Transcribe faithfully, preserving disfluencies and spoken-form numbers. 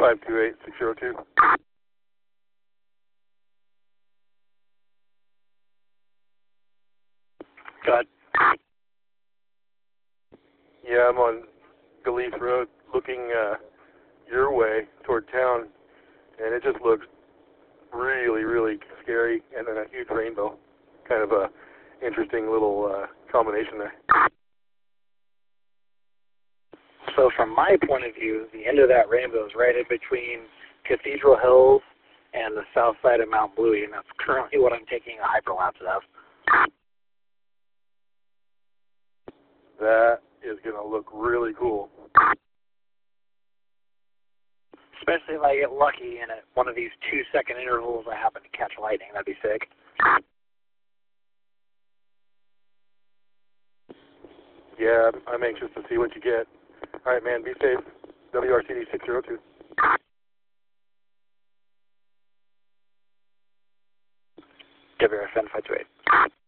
five two eight six zero two. Go ahead. Yeah, I'm on Galice Road looking uh, your way toward town, and it just looks really, really scary, and then a huge rainbow. Kind of a interesting little uh, combination there. So from my point of view, the end of that rainbow is right in between Cathedral Hills and the south side of Mount Bluey, and that's currently what I'm taking a hyperlapse of. That is going to look really cool. Especially if I get lucky and at one of these two-second intervals I happen to catch lightning. That'd be sick. Yeah, I'm anxious to see what you get. All right, man, be safe. W R C D six zero two. W R F N five two eight.